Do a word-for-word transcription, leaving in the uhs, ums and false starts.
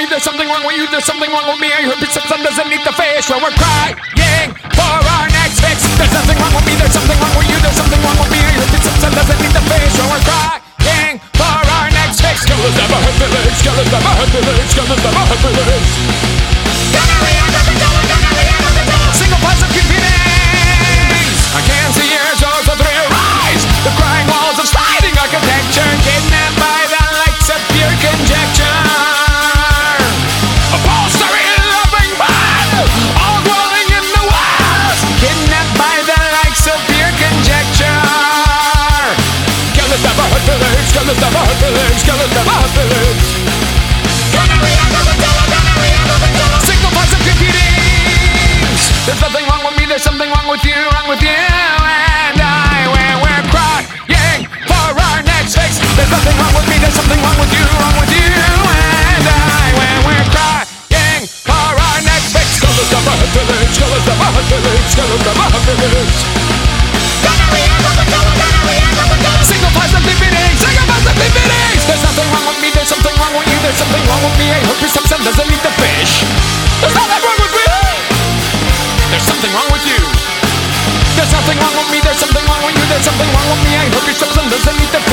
me, there's something wrong with you, there's something wrong with me. I hope it's something doesn't need the fish when we're crying for our next fix. There's nothing wrong with me, there's something wrong with you, there's something wrong with me. I hope it's something doesn't need the fish when we're crying for our next fix. Killers never hurt feelings, killers never hurt feelings, killers never hurt feelings. Gonorrhea doesn't go, gonorrhea doesn't go. Single positive feelings. I can't see your souls of three rise. The crying walls of sliding architecture, kidnapped by the likes of pure conjecture. Upholstery loving man, all dwelling in the walls, kidnapped by the likes of pure conjecture. Killers never hurt feelings, killers never hurt feelings, killers never hurt feelings. Gonorrhea doesn't go, gonorrhea doesn't go. Single positive feelings. There's nothing wrong with me, there's something wrong with you, wrong with you and I. When we're crying for our next fix. There's nothing wrong with me, there's something wrong with you, wrong with you and I. When we're crying for our next fix. Killers never hurt feelings, killers never hurt feelings, killers never hurt feelings. Gonorrhea doesn't go, gonorrhea doesn't go. Single positive feelings, single positive feelings. There's nothing wrong with me, there's something wrong with you, there's something wrong with me. I hope your substance doesn't eat the fish. There's nothing wrong with me. There's something wrong with you. There's nothing wrong with me, there's something wrong with you, there's something wrong with me. I hope your substance doesn't eat the